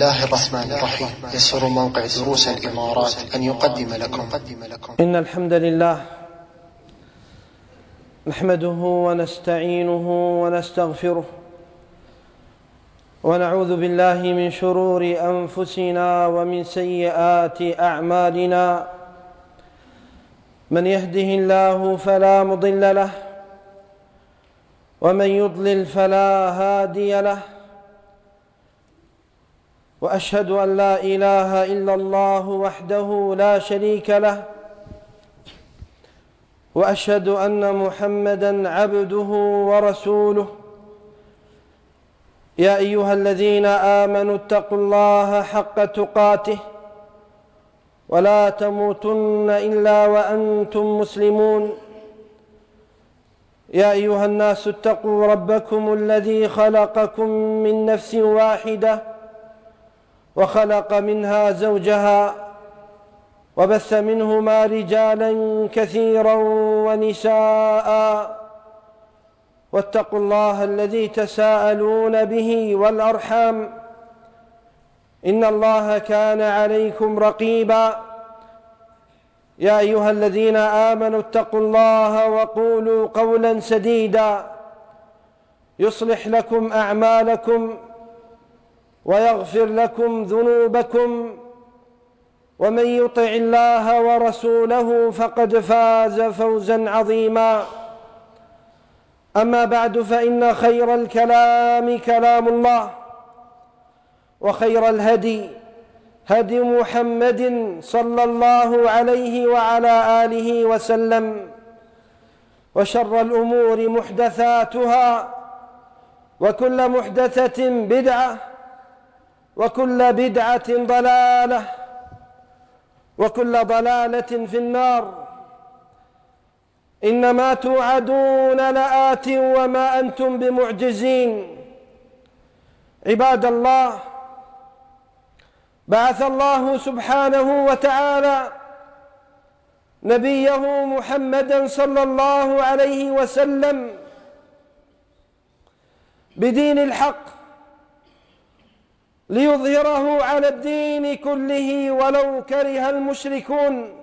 الله الرحمن الرحيم. يسر موقع دروس الإمارات أن يقدم لكم إن الحمد لله نحمده ونستعينه ونستغفره ونعوذ بالله من شرور أنفسنا ومن سيئات أعمالنا. من يهده الله فلا مضل له ومن يضلل فلا هادي له، وأشهد أن لا إله إلا الله وحده لا شريك له، وأشهد أن محمدًا عبده ورسوله. يا أيها الذين آمنوا اتقوا الله حق تقاته ولا تموتن إلا وأنتم مسلمون. يا أيها الناس اتقوا ربكم الذي خلقكم من نفس واحدة وخلق منها زوجها وبث منهما رجالا كثيرا ونساء، واتقوا الله الذي تساءلون به والأرحام إن الله كان عليكم رقيبا. يا أيها الذين آمنوا اتقوا الله وقولوا قولا سديدا يصلح لكم أعمالكم ويغفر لكم ذنوبكم، ومن يطع الله ورسوله فقد فاز فوزا عظيما. أما بعد، فإن خير الكلام كلام الله، وخير الهدي هدي محمد صلى الله عليه وعلى آله وسلم، وشر الأمور محدثاتها، وكل محدثة بدعة، وكل بدعة ضلالة، وكل ضلالة في النار. إنما توعدون لآت وما أنتم بمعجزين. عباد الله، بعث الله سبحانه وتعالى نبيه محمدا صلى الله عليه وسلم بدين الحق ليظهره على الدين كله ولو كره المشركون.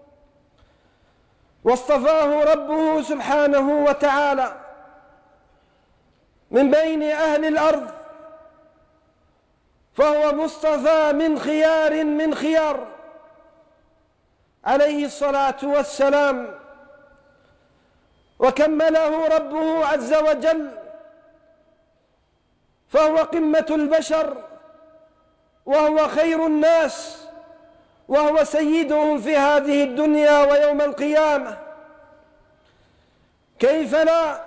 واصطفاه ربه سبحانه وتعالى من بين أهل الأرض، فهو مصطفى من خيار عليه الصلاة والسلام، وكمله ربه عز وجل، فهو قمة البشر، وهو خير الناس، وهو سيدهم في هذه الدنيا ويوم القيامة. كيف لا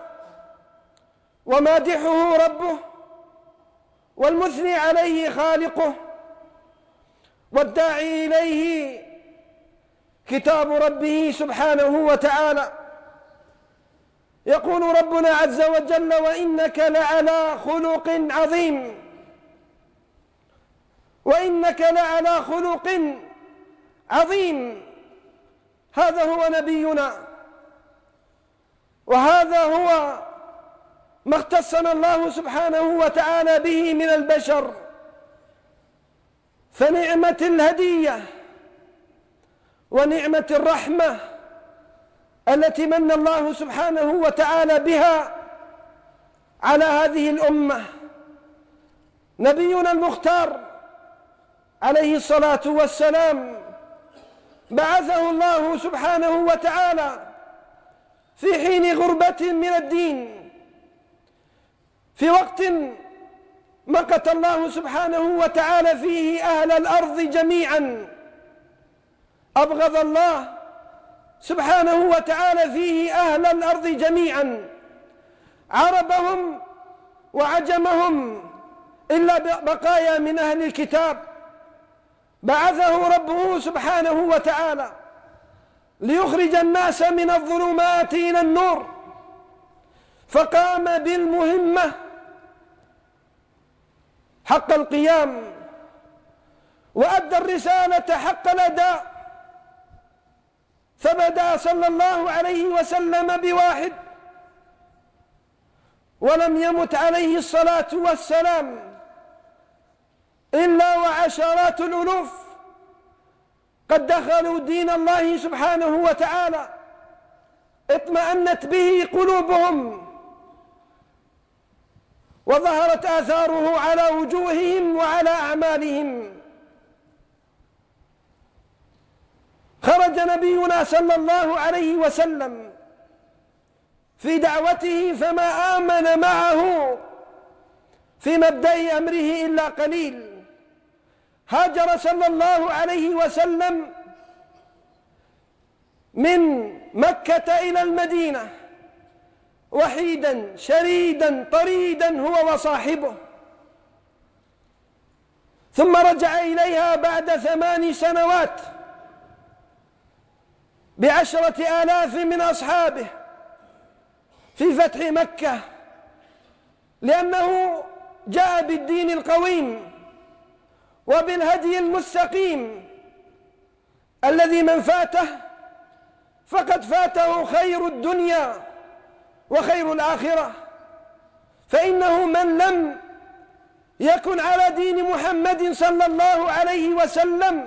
ومادحه ربه والمثني عليه خالقه، والداعي إليه كتاب ربه سبحانه وتعالى. يقول ربنا عز وجل: وإنك لعلى خلق عظيم، وإنك لعلى خلق عظيم. هذا هو نبينا، وهذا هو ما اختصنا الله سبحانه وتعالى به من البشر. فنعمة الهدية ونعمة الرحمة التي من الله سبحانه وتعالى بها على هذه الأمة نبينا المختار عليه الصلاة والسلام، بعثه الله سبحانه وتعالى في حين غربة من الدين، في وقت مقت الله سبحانه وتعالى فيه أهل الأرض جميعا، أبغض الله سبحانه وتعالى فيه أهل الأرض جميعا، عربهم وعجمهم، إلا بقايا من أهل الكتاب. بعثه ربه سبحانه وتعالى ليخرج الناس من الظلمات إلى النور، فقام بالمهمة حق القيام، وأدى الرسالة حق الأداء. فبدأ صلى الله عليه وسلم بواحد، ولم يمت عليه الصلاة والسلام إلا وعشرات الألوف قد دخلوا دين الله سبحانه وتعالى، اطمأنت به قلوبهم وظهرت آثاره على وجوههم وعلى أعمالهم. خرج نبينا صلى الله عليه وسلم في دعوته فما آمن معه في مبدأ أمره إلا قليل. هاجر صلى الله عليه وسلم من مكة إلى المدينة وحيدا شريدا طريدا هو وصاحبه، ثم رجع إليها بعد 8 سنوات ب10,000 من أصحابه في فتح مكة، لأنه جاء بالدين القويم وبالهدي المستقيم الذي من فاته فقد فاته خير الدنيا وخير الآخرة. فإنه من لم يكن على دين محمد صلى الله عليه وسلم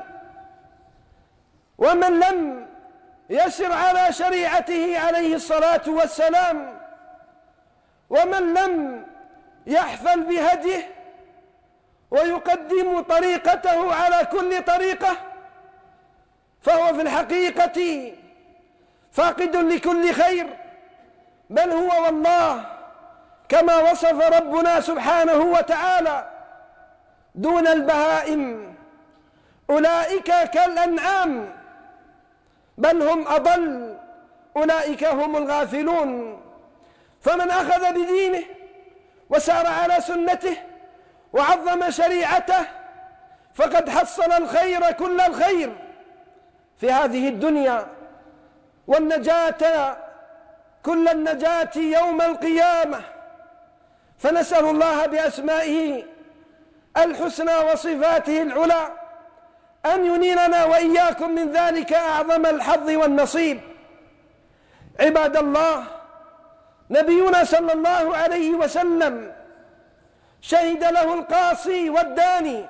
ومن لم يسر على شريعته عليه الصلاة والسلام ومن لم يحفل بهديه ويقدم طريقته على كل طريقة فهو في الحقيقة فاقد لكل خير، بل هو والله كما وصف ربنا سبحانه وتعالى دون البهائم، أولئك كالأنعام بل هم أضل، أولئك هم الغافلون. فمن أخذ بدينه وسار على سنته وعظم شريعته فقد حصل الخير كل الخير في هذه الدنيا، والنجاة كل النجاة يوم القيامة. فنسأل الله بأسمائه الحسنى وصفاته العلى أن ينيلنا وإياكم من ذلك أعظم الحظ والنصيب. عباد الله، نبينا صلى الله عليه وسلم شهد له القاصي والداني،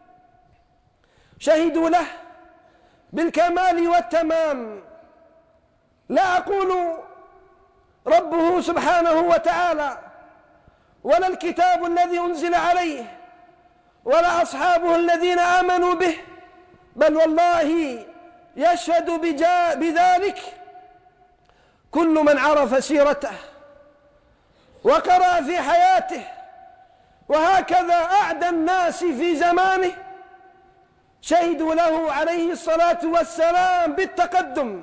شهدوا له بالكمال والتمام. لا أقول ربه سبحانه وتعالى ولا الكتاب الذي أنزل عليه ولا أصحابه الذين آمنوا به، بل والله يشهد بذلك كل من عرف سيرته وقرأ في حياته. وهكذا أعدى الناس في زمانه شهدوا له عليه الصلاة والسلام بالتقدم.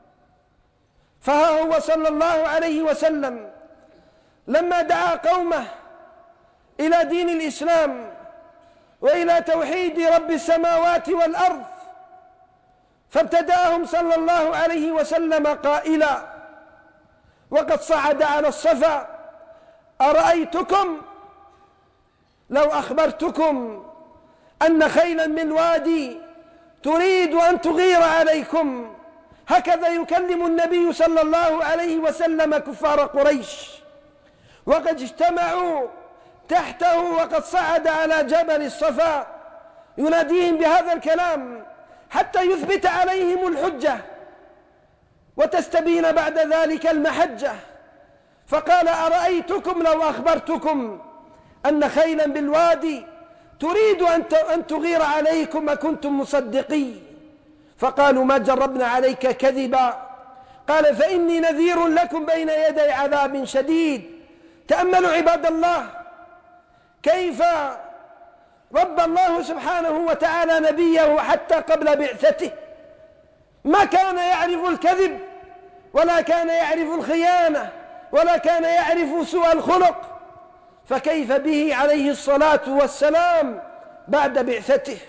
فها هو صلى الله عليه وسلم لما دعا قومه إلى دين الإسلام وإلى توحيد رب السماوات والأرض، فابتدأهم صلى الله عليه وسلم قائلا وقد صعد على الصفا: أرأيتكم لو أخبرتكم أن خيلا من وادي تريد أن تغير عليكم. هكذا يكلم النبي صلى الله عليه وسلم كفار قريش وقد اجتمعوا تحته وقد صعد على جبل الصفا يناديهم بهذا الكلام حتى يثبت عليهم الحجة وتستبين بعد ذلك المحجة. فقال: أرأيتكم لو أخبرتكم أن خيلا بالوادي تريد أن تغير عليكم أكنتم مصدقين؟ فقالوا: ما جربنا عليك كذبا. قال: فإني نذير لكم بين يدي عذاب شديد. تأملوا عباد الله كيف رب الله سبحانه وتعالى نبيه حتى قبل بعثته، ما كان يعرف الكذب ولا كان يعرف الخيانة ولا كان يعرف سوء الخلق، فكيف به عليه الصلاة والسلام بعد بعثته؟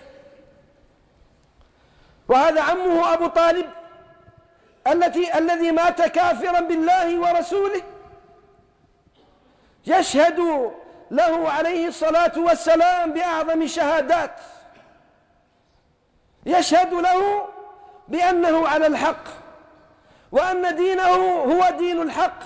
وهذا عمه أبو طالب الذي مات كافرا بالله ورسوله يشهد له عليه الصلاة والسلام بأعظم الشهادات، يشهد له بأنه على الحق وأن دينه هو دين الحق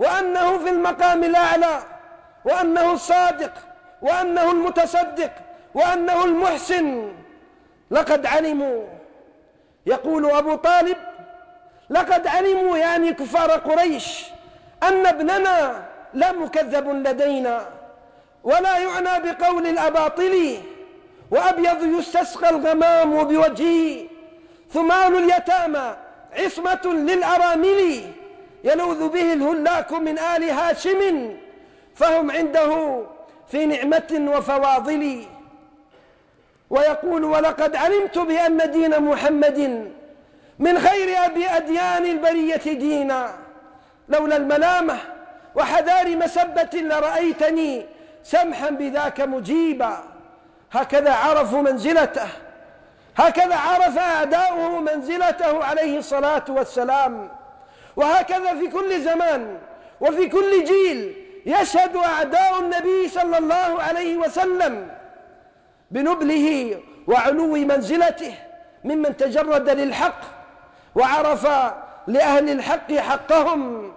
وأنه في المقام الأعلى وأنه الصادق وأنه المتصدق وأنه المحسن. لقد علموا، يقول أبو طالب: لقد علموا يعني كفار قريش أن ابننا لا مكذب لدينا ولا يعنى بقول الأباطل، وأبيض يستسقى الغمام بوجهه، ثمان اليتامى عصمة للأرامل، يلوذ به الهلاك من آل هاشم، فهم عنده في نعمة وفواضل. ويقول: ولقد علمت بأن دين محمد من خير أديان البرية دينا، لولا الملامة وحذار مسبة لرأيتني سمحا بذاك مجيبا. هكذا عرفوا منزلته، هكذا عرف أعداؤه منزلته عليه الصلاة والسلام. وهكذا في كل زمان وفي كل جيل يشهد أعداء النبي صلى الله عليه وسلم بنبله وعلو منزلته ممن تجرد للحق وعرف لأهل الحق حقهم.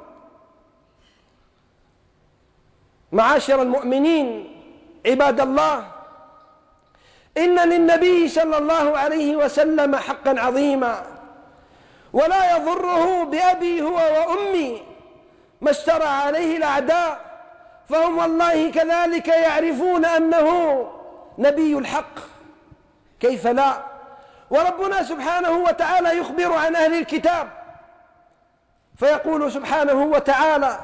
معاشر المؤمنين عباد الله، إن للنبي صلى الله عليه وسلم حقا عظيما، ولا يضره بأبي هو وأمي ما اشترى عليه الأعداء، فهم والله كذلك يعرفون أنه نبي الحق، كيف لا؟ وربنا سبحانه وتعالى يخبر عن أهل الكتاب فيقول سبحانه وتعالى: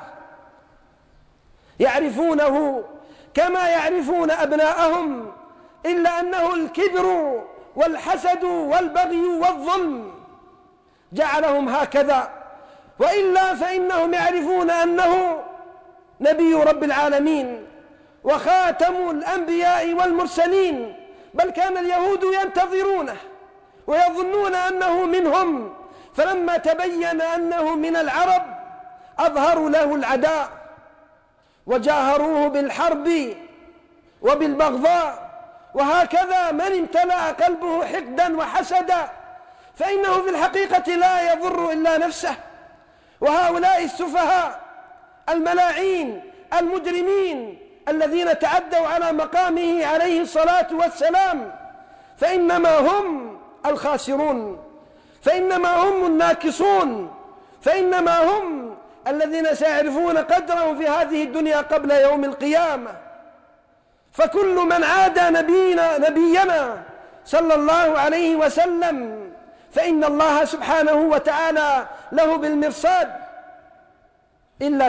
يعرفونه كما يعرفون أبناءهم إلا أنه الكبر والحسد والبغي والظلم جعلهم هكذا، وإلا فإنهم يعرفون أنه نبي رب العالمين وخاتم الأنبياء والمرسلين، بل كان اليهود ينتظرونه ويظنون أنه منهم، فلما تبين أنه من العرب أظهروا له العداء وجاهروه بالحرب وبالبغضاء. وهكذا من امتلأ قلبه حقدا وحسدا فإنه في الحقيقة لا يضر إلا نفسه. وهؤلاء السفهاء الملاعين المجرمين الذين تعدوا على مقامه عليه الصلاة والسلام فإنما هم الخاسرون، فإنما هم الناكصون، فإنما هم الذين سيعرفون قدرهم في هذه الدنيا قبل يوم القيامة. فكل من عادى نبينا صلى الله عليه وسلم فإن الله سبحانه وتعالى له بالمرصاد. إلا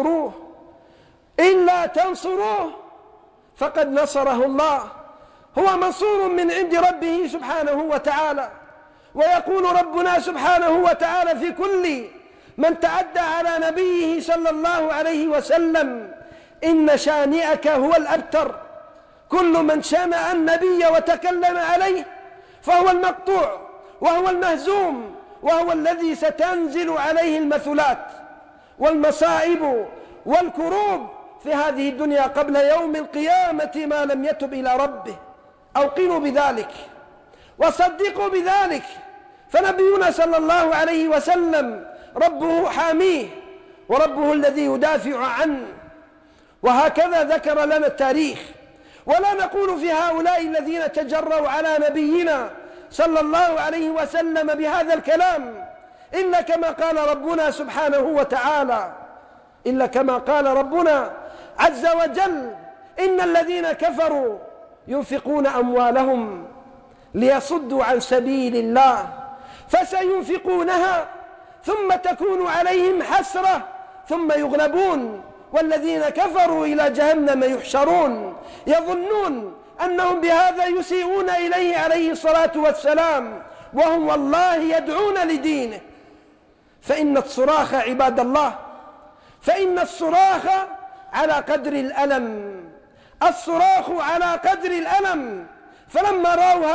تنصروه فقد نصره الله، هو منصور من عند ربه سبحانه وتعالى. ويقول ربنا سبحانه وتعالى في كل من تعدى على نبيه صلى الله عليه وسلم: إن شانئك هو الأبتر. كل من شنأ النبي وتكلم عليه فهو المقطوع وهو المهزوم، وهو الذي ستنزل عليه المثلات والمصائب والكروب في هذه الدنيا قبل يوم القيامة ما لم يتب إلى ربه. أوقنوا بذلك وصدقوا بذلك، فنبينا صلى الله عليه وسلم ربه حاميه وربه الذي يدافع عنه. وهكذا ذكر لنا التاريخ. ولا نقول في هؤلاء الذين تجروا على نبينا صلى الله عليه وسلم بهذا الكلام إلا كما قال ربنا سبحانه وتعالى، إلا كما قال ربنا عز وجل: إن الذين كفروا ينفقون أموالهم ليصدوا عن سبيل الله فسينفقونها ثم تكون عليهم حسرة ثم يغلبون والذين كفروا إلى جهنم يحشرون، يظنون أنهم بهذا يسيئون إليه عليه الصلاة والسلام وهم والله يدعون لدينه. فإن الصراخ عباد الله، فإن الصراخ على قدر الألم، الصراخ على قدر الألم. فلما رأوا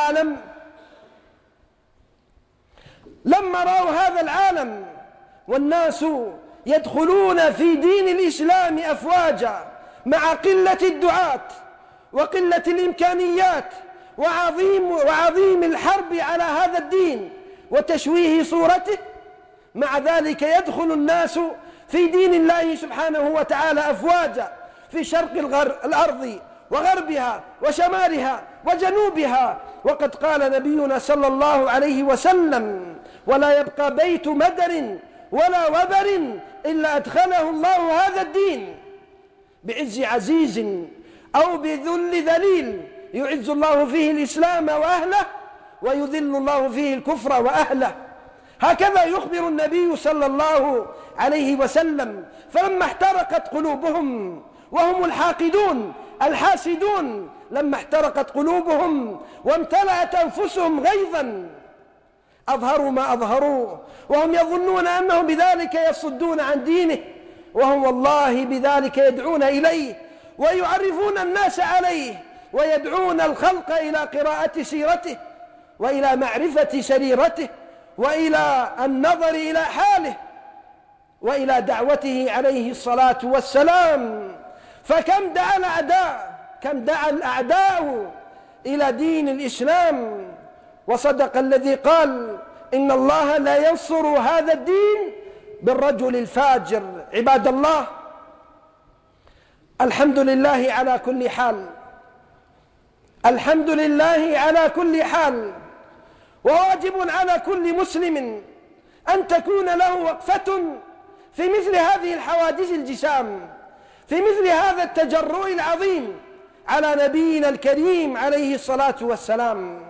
هذا العالم والناس يدخلون في دين الإسلام أفواجا مع قلة الدعاة وقلة الإمكانيات وعظيم الحرب على هذا الدين وتشويه صورته، مع ذلك يدخل الناس في دين الله سبحانه وتعالى أفواجا في شرق الأرض وغربها وشمالها وجنوبها. وقد قال نبينا صلى الله عليه وسلم: ولا يبقى بيت مدر ولا وبر إلا أدخله الله هذا الدين بعز عزيز أو بذل ذليل، يعز الله فيه الإسلام وأهله ويذل الله فيه الكفر وأهله. هكذا يخبر النبي صلى الله عليه وسلم. فلما احترقت قلوبهم وهم الحاقدون الحاسدون، لما احترقت قلوبهم وامتلأت أنفسهم غيظا، أظهروا ما أظهروا وهم يظنون أنهم بذلك يصدون عن دينه، وهم والله بذلك يدعون إليه ويعرفون الناس عليه، ويدعون الخلق إلى قراءة سيرته وإلى معرفة سريرته وإلى النظر إلى حاله وإلى دعوته عليه الصلاة والسلام. فكم دعا الأعداء إلى دين الإسلام، وصدق الذي قال: إن الله لا ينصر هذا الدين بالرجل الفاجر. عباد الله، الحمد لله على كل حال، الحمد لله على كل حال. وواجب على كل مسلم أن تكون له وقفة في مثل هذه الحوادث الجسام، في مثل هذا التجرؤ العظيم على نبينا الكريم عليه الصلاة والسلام.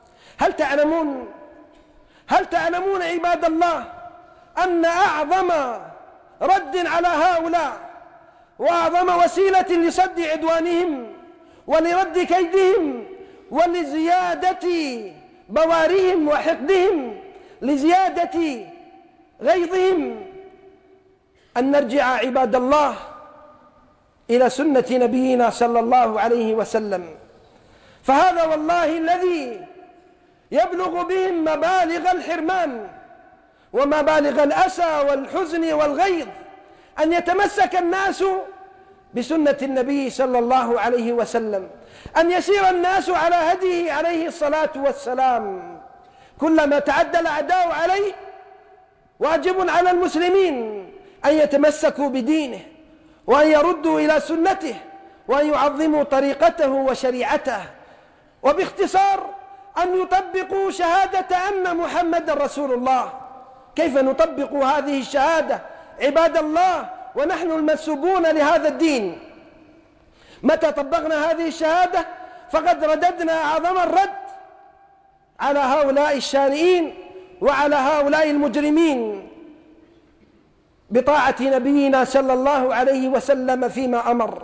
هل تعلمون عباد الله أن أعظم رد على هؤلاء وأعظم وسيلة لصد عدوانهم ولرد كيدهم ولزيادة بوارهم وحقدهم، لزيادة غيظهم، أن نرجع عباد الله إلى سنة نبينا صلى الله عليه وسلم. فهذا والله الذي يبلغ بهم مبالغ الحرمان ومبالغ الأسى والحزن والغيظ، أن يتمسك الناس بسنة النبي صلى الله عليه وسلم، أن يسير الناس على هديه عليه الصلاة والسلام. كلما تعدى الأعداء عليه، واجب على المسلمين أن يتمسكوا بدينه وأن يردوا إلى سنته وأن يعظموا طريقته وشريعته، وباختصار أن يطبقوا شهادة أن محمد رسول الله. كيف نطبق هذه الشهادة عباد الله ونحن المنسوبون لهذا الدين؟ متى طبقنا هذه الشهادة فقد رددنا أعظم الرد على هؤلاء الشانئين وعلى هؤلاء المجرمين بطاعة نبينا صلى الله عليه وسلم فيما أمر،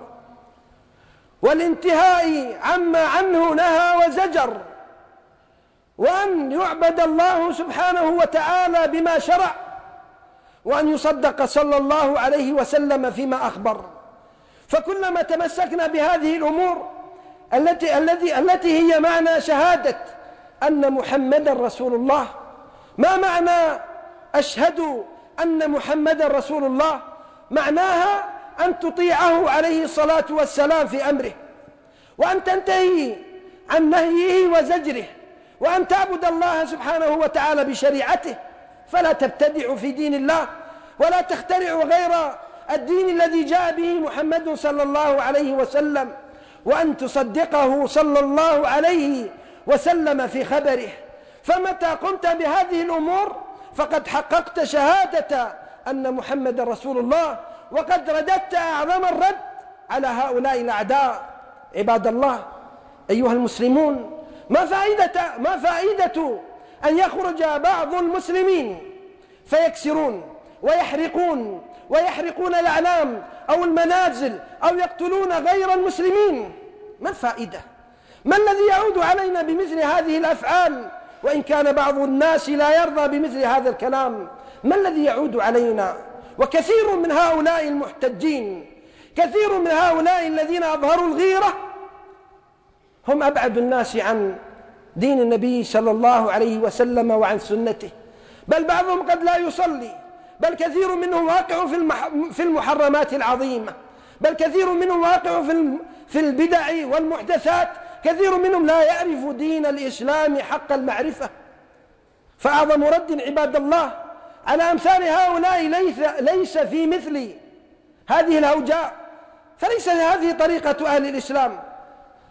والانتهاء عما عنه نهى وزجر، وأن يعبد الله سبحانه وتعالى بما شرع، وأن يصدق صلى الله عليه وسلم فيما أخبر. فكلما تمسكنا بهذه الأمور التي هي معنى شهادة أن محمدا رسول الله. ما معنى أشهد أن محمدا رسول الله؟ معناها أن تطيعه عليه الصلاة والسلام في أمره، وأن تنتهي عن نهيه وزجره، وأن تعبد الله سبحانه وتعالى بشريعته، فلا تبتدع في دين الله ولا تخترع غير الدين الذي جاء به محمد صلى الله عليه وسلم، وأن تصدقه صلى الله عليه وسلم في خبره. فمتى قمت بهذه الأمور فقد حققت شهادة أن محمد رسول الله، وقد رددت أعظم الرد على هؤلاء الأعداء. عباد الله أيها المسلمون، ما فائدة أن يخرج بعض المسلمين فيكسرون ويحرقون الأعلام أو المنازل أو يقتلون غير المسلمين؟ ما الفائدة؟ ما الذي يعود علينا بمثل هذه الأفعال؟ وإن كان بعض الناس لا يرضى بمثل هذا الكلام، ما الذي يعود علينا؟ وكثير من هؤلاء المحتجين، كثير من هؤلاء الذين أظهروا الغيرة، هم أبعد الناس عن دين النبي صلى الله عليه وسلم وعن سنته، بل بعضهم قد لا يصلي، بل كثير منهم واقع في المحرمات العظيمة، بل كثير منهم واقع في البدع والمحدثات، كثير منهم لا يعرف دين الإسلام حق المعرفة. فأعظم رد عباد الله على أمثال هؤلاء ليس في مثل هذه الأوجاع، فليس هذه طريقة أهل الإسلام.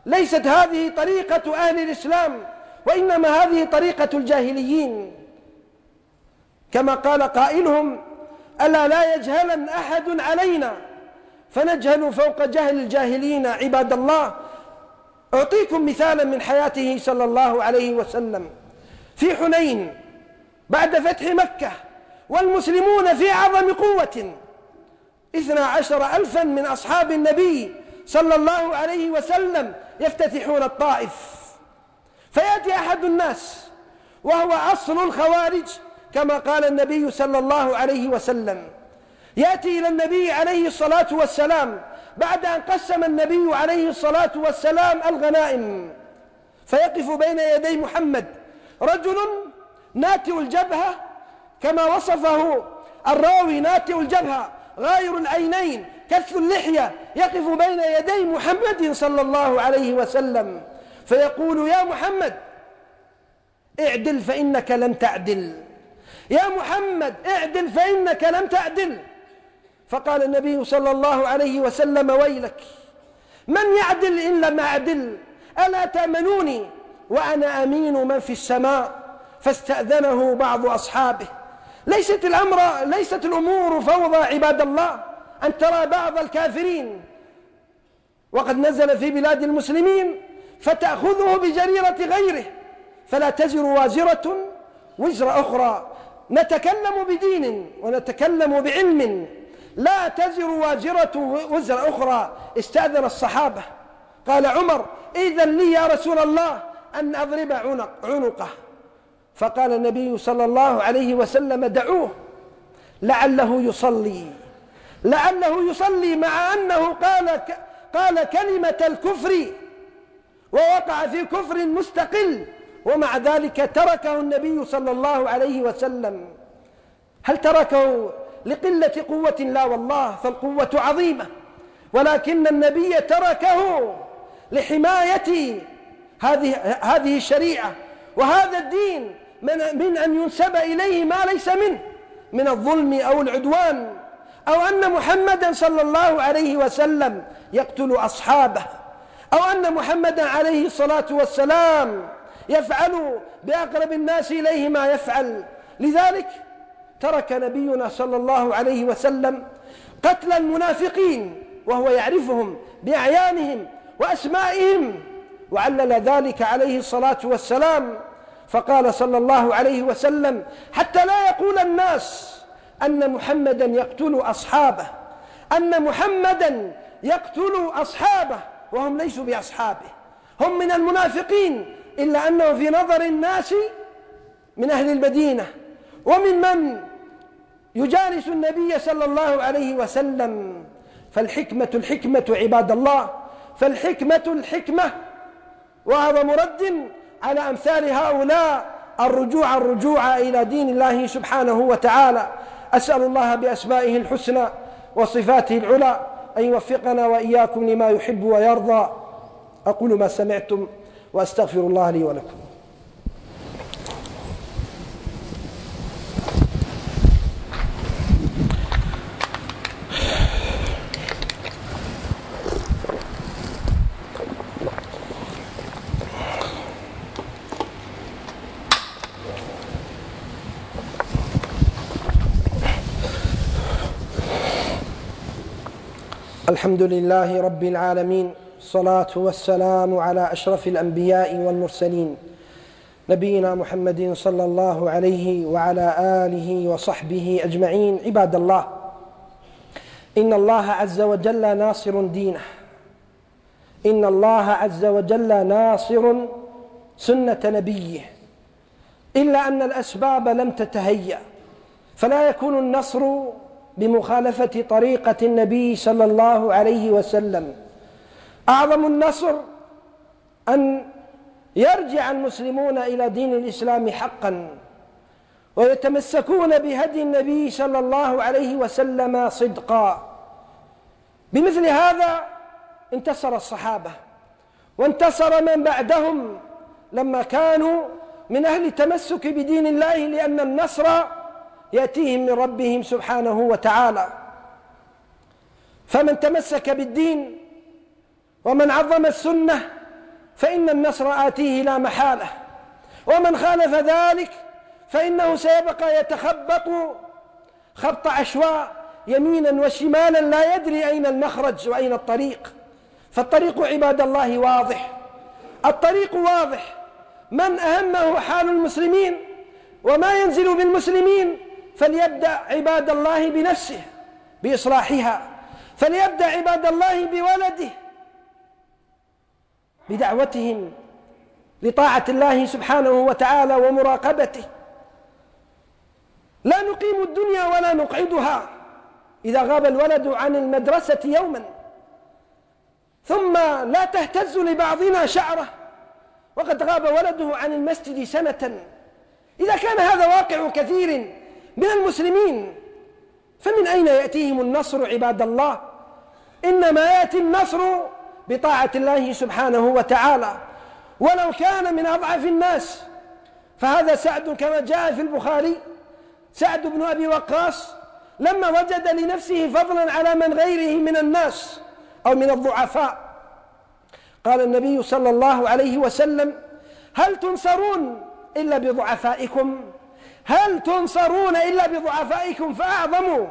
ليست هذه طريقة أهل الإسلام، وإنما هذه طريقة الجاهليين. كما قال قائلهم: ألا لا يجهلن أحد علينا فنجهل فوق جهل الجاهلين. عباد الله، أعطيكم مثالا من حياته صلى الله عليه وسلم. في حنين بعد فتح مكة والمسلمون في أعظم قوة، 12,000 من أصحاب النبي صلى الله عليه وسلم يفتتحون الطائف، فيأتي أحد الناس وهو أصل الخوارج كما قال النبي صلى الله عليه وسلم، يأتي إلى النبي عليه الصلاة والسلام بعد أن قسم النبي عليه الصلاة والسلام الغنائم، فيقف بين يدي محمد رجل ناتئ الجبهة كما وصفه الراوي، ناتئ الجبهة غاير العينين كث اللحية، يقف بين يدي محمد صلى الله عليه وسلم فيقول: يا محمد اعدل فإنك لم تعدل، يا محمد اعدل فإنك لم تعدل. فقال النبي صلى الله عليه وسلم: ويلك، من يعدل إن لم أعدل؟ ألا تأمنوني وأنا أمين من في السماء؟ فاستأذنه بعض أصحابه. ليست الأمور فوضى عباد الله، أن ترى بعض الكافرين وقد نزل في بلاد المسلمين فتأخذه بجريرة غيره، فلا تزر وازرة وزر أخرى. نتكلم بدين ونتكلم بعلم، لا تزر وازرة وزر أخرى. استأذن الصحابة، قال عمر: إذن لي يا رسول الله أن أضرب عنقه. فقال النبي صلى الله عليه وسلم: دعوه لعله يصلي، مع أنه قال كلمة الكفر ووقع في كفر مستقل، ومع ذلك تركه النبي صلى الله عليه وسلم. هل تركه لقلة قوة؟ لا والله، فالقوة عظيمة، ولكن النبي تركه لحماية هذه الشريعة وهذا الدين من أن ينسب إليه ما ليس منه من الظلم أو العدوان، أو أن محمدا صلى الله عليه وسلم يقتل أصحابه، أو أن محمدا عليه الصلاة والسلام يفعل بأقرب الناس إليه ما يفعل. لذلك ترك نبينا صلى الله عليه وسلم قتل المنافقين وهو يعرفهم بأعيانهم وأسمائهم، وعلل ذلك عليه الصلاة والسلام، فقال صلى الله عليه وسلم: حتى لا يقول الناس أن محمدا يقتل أصحابه وهم ليسوا بأصحابه، هم من المنافقين، إلا أنه في نظر الناس من أهل المدينة ومن يجالس النبي صلى الله عليه وسلم. فالحكمة عباد الله، الحكمة وهذا مرد على أمثال هؤلاء الرجوع إلى دين الله سبحانه وتعالى. أسأل الله بأسمائه الحسنى وصفاته العلى أن يوفقنا وإياكم لما يحب ويرضى. أقول ما سمعتم وأستغفر الله لي ولكم. الحمد لله رب العالمين، الصلاة والسلام على أشرف الأنبياء والمرسلين، نبينا محمد صلى الله عليه وعلى آله وصحبه أجمعين. عباد الله، إن الله عز وجل ناصر دينه، إن الله عز وجل ناصر سنة نبيه، إلا أن الأسباب لم تتهيأ، فلا يكون النصر بمخالفة طريقة النبي صلى الله عليه وسلم. أعظم النصر أن يرجع المسلمون إلى دين الإسلام حقا ويتمسكون بهدي النبي صلى الله عليه وسلم صدقا. بمثل هذا انتصر الصحابة وانتصر من بعدهم لما كانوا من أهل التمسك بدين الله، لأن النصر يأتيهم من ربهم سبحانه وتعالى. فمن تمسك بالدين ومن عظم السنة فإن النصر آتيه لا محالة، ومن خالف ذلك فإنه سيبقى يتخبط خبط عشواء يمينا وشمالا لا يدري أين المخرج وأين الطريق. فالطريق عباد الله واضح، الطريق واضح. من أهمه حال المسلمين وما ينزل بالمسلمين فليبدأ عباد الله بنفسه بإصلاحها، فليبدأ عباد الله بولده بدعوتهم لطاعة الله سبحانه وتعالى ومراقبته. لا نقيم الدنيا ولا نقعدها. إذا غاب الولد عن المدرسة يوما ثم لا تهتز لبعضنا شعره وقد غاب ولده عن المسجد سنة، إذا كان هذا واقع كثير من المسلمين فمن أين يأتيهم النصر عباد الله؟ إنما يأتي النصر بطاعة الله سبحانه وتعالى. ولو كان من أضعف الناس فهذا سعد كما جاء في البخاري، سعد بن أبي وقاص لما وجد لنفسه فضلا على من غيره من الناس أو من الضعفاء قال النبي صلى الله عليه وسلم: هل تنصرون إلا بضعفائكم؟ هل تنصرون إلا بضعفائكم؟ فأعظم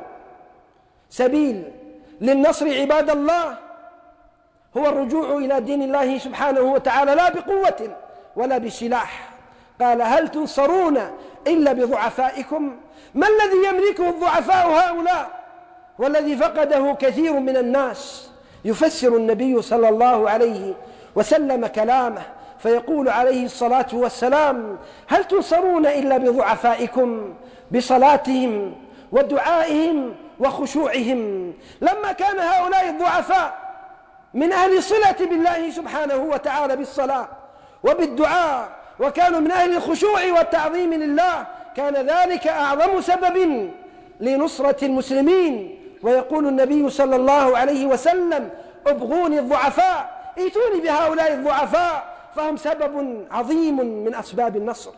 سبيل للنصر عباد الله هو الرجوع إلى دين الله سبحانه وتعالى، لا بقوة ولا بسلاح. قال: هل تنصرون إلا بضعفائكم؟ ما الذي يملكه الضعفاء هؤلاء والذي فقده كثير من الناس؟ يفسر النبي صلى الله عليه وسلم كلامه فيقول عليه الصلاة والسلام: هل تنصرون إلا بضعفائكم؟ بصلاتهم ودعائهم وخشوعهم. لما كان هؤلاء الضعفاء من أهل صلة بالله سبحانه وتعالى بالصلاة وبالدعاء وكانوا من أهل الخشوع والتعظيم لله كان ذلك أعظم سبب لنصرة المسلمين. ويقول النبي صلى الله عليه وسلم: ابغوني الضعفاء، ائتوني بهؤلاء الضعفاء فهم سبب عظيم من أسباب النصر.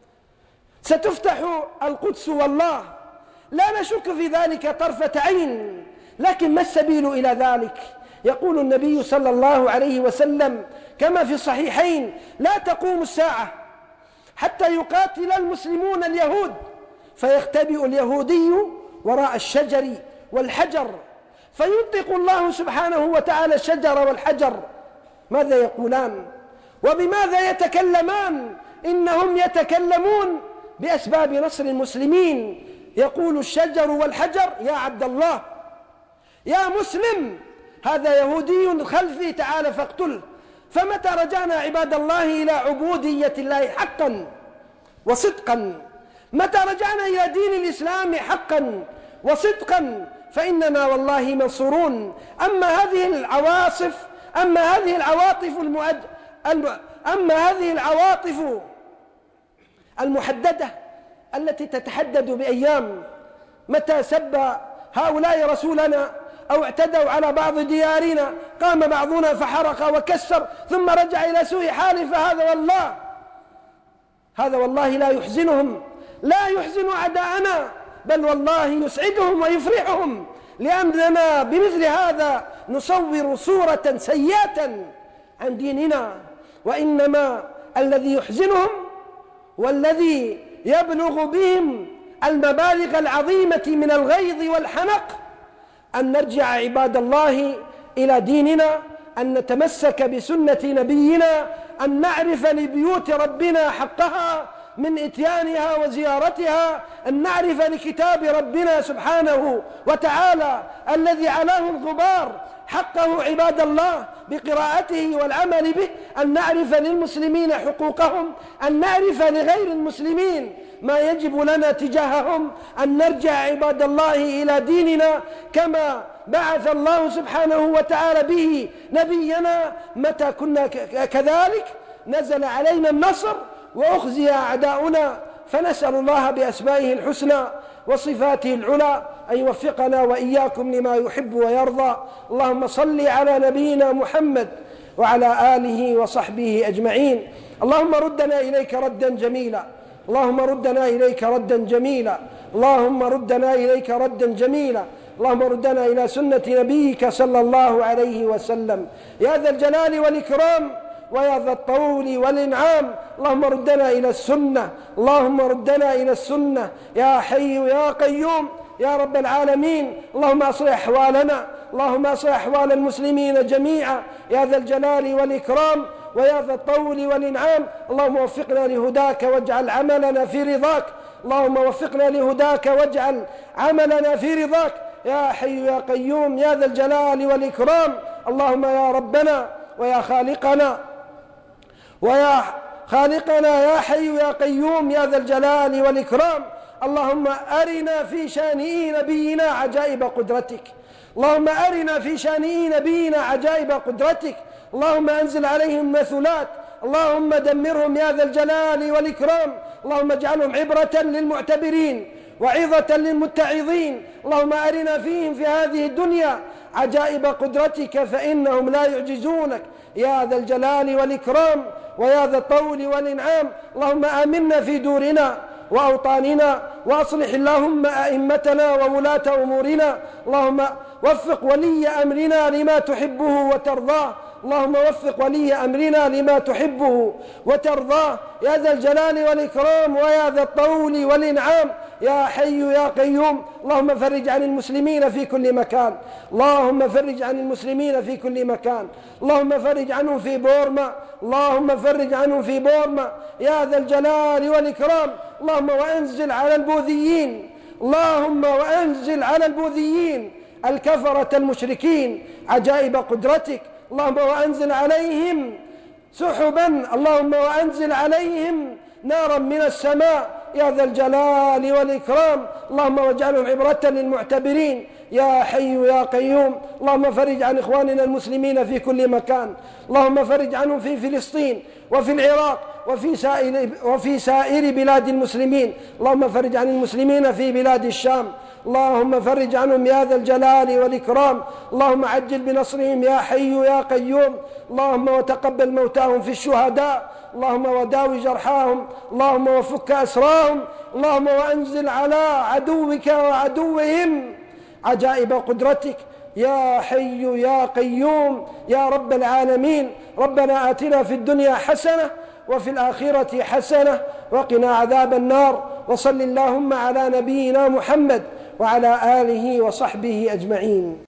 ستفتح القدس والله لا نشك في ذلك طرفة عين، لكن ما السبيل إلى ذلك؟ يقول النبي صلى الله عليه وسلم كما في الصحيحين: لا تقوم الساعة حتى يقاتل المسلمون اليهود فيختبئ اليهودي وراء الشجر والحجر فينطق الله سبحانه وتعالى الشجر والحجر ماذا يقولان وبماذا يتكلمان؟ إنهم يتكلمون بأسباب نصر المسلمين. يقول الشجر والحجر: يا عبد الله، يا مسلم، هذا يهودي خلفي، تعال فاقتله. فمتى رجعنا عباد الله إلى عبودية الله حقا وصدقا، متى رجعنا إلى دين الإسلام حقا وصدقا، فإننا والله منصورون. أما هذه العواطف المحددة التي تتحدد بأيام، متى سب هؤلاء رسولنا أو اعتدوا على بعض ديارنا قام بعضنا فحرق وكسر ثم رجع إلى سوء حاله، هذا والله لا يحزنهم، لا يحزن أعداءنا، بل والله يسعدهم ويفرحهم، لأننا بمثل هذا نصور صورة سيئة عن ديننا. وإنما الذي يحزنهم والذي يبلغ بهم المبالغ العظيمة من الغيظ والحنق أن نرجع عباد الله إلى ديننا، أن نتمسك بسنة نبينا، أن نعرف لبيوت ربنا حقها من إتيانها وزيارتها، أن نعرف لكتاب ربنا سبحانه وتعالى الذي علاه الغبار حقه عباد الله بقراءته والعمل به، أن نعرف للمسلمين حقوقهم، أن نعرف لغير المسلمين ما يجب لنا تجاههم، أن نرجع عباد الله إلى ديننا كما بعث الله سبحانه وتعالى به نبينا. متى كنا كذلك نزل علينا النصر وأخزي أعداؤنا. فنسأل الله بأسمائه الحسنى وصفاته العلى أن يوفقنا وإياكم لما يحب ويرضى. اللهم صل على نبينا محمد وعلى آله وصحبه أجمعين. اللهم ردنا إليك ردا جميلا، اللهم ردنا إليك ردا جميلا، اللهم ردنا إليك ردا جميلا، اللهم ردنا إلى سنة نبيك صلى الله عليه وسلم. يا ذا الجلال والإكرام ويا ذا الطول والإنعام اللهم ردنا إلى السنة، اللهم ردنا إلى السنة يا حي يا قيوم يا رب العالمين. اللهم أصلح أحوالنا، اللهم أصلح أحوال المسلمين جميعا يا ذا الجلال والإكرام ويا ذا الطول والإنعام. اللهم وفقنا لهداك واجعل عملنا في رضاك، اللهم وفقنا لهداك واجعل عملنا في رضاك يا حي يا قيوم يا ذا الجلال والإكرام. اللهم يا ربنا ويا خالقنا يا حي يا قيوم يا ذا الجلال والإكرام، اللهم أرنا في شان نبينا عجائب قدرتك، اللهم أرنا في شان نبينا عجائب قدرتك. اللهم أنزل عليهم مثلات، اللهم دمرهم يا ذا الجلال والإكرام. اللهم اجعلهم عبرة للمعتبرين وعظة للمتعظين. اللهم أرنا فيهم في هذه الدنيا عجائب قدرتك فإنهم لا يعجزونك يا ذا الجلال والإكرام ويا ذا الطول والإنعام. اللهم آمنا في دورنا وأوطاننا وأصلح اللهم أئمتنا وولاة أمورنا. اللهم وفق ولي أمرنا لما تحبه وترضاه، اللهم وفق ولي أمرنا لما تحبه وترضاه يا ذا الجلال والإكرام ويا ذا الطول والإنعام يا حي يا قيوم. اللهم فرج عن المسلمين في كل مكان، اللهم فرج عن المسلمين في كل مكان، اللهم فرج عنهم في بورما، اللهم فرج عنهم في بورما يا ذا الجلال والإكرام. اللهم وأنزل على البوذيين، اللهم وأنزل على البوذيين الكفرة المشركين عجائب قدرتك. اللهم وأنزل عليهم سحبا، اللهم وأنزل عليهم نارا من السماء يا ذا الجلال والإكرام. اللهم واجعلهم عبرة للمعتبرين يا حي يا قيوم. اللهم فرج عن إخواننا المسلمين في كل مكان، اللهم فرج عنهم في فلسطين وفي العراق وفي سائر بلاد المسلمين. اللهم فرج عن المسلمين في بلاد الشام، اللهم فرج عنهم يا ذا الجلال والإكرام. اللهم عجل بنصرهم يا حي يا قيوم. اللهم وتقبل موتاهم في الشهداء، اللهم وداوي جرحاهم، اللهم وفك أسراهم. اللهم وأنزل على عدوك وعدوهم عجائب قدرتك يا حي يا قيوم يا رب العالمين. ربنا آتنا في الدنيا حسنة وفي الآخرة حسنة وقنا عذاب النار. وصل اللهم على نبينا محمد وعلى آله وصحبه أجمعين.